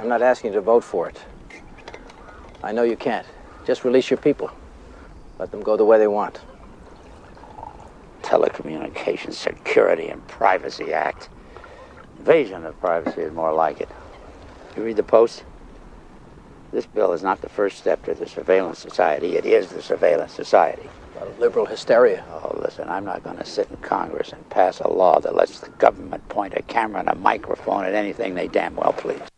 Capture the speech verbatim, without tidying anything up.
I'm not asking you to vote for it. I know you can't. Just release your people. Let them go the way they want. Telecommunications Security and Privacy Act. Invasion of privacy is more like it. You read the Post? This bill is not the first step to the surveillance society. It is the surveillance society. A lot of liberal hysteria. Oh, listen, I'm not going to sit in Congress and pass a law that lets the government point a camera and a microphone at anything they damn well please.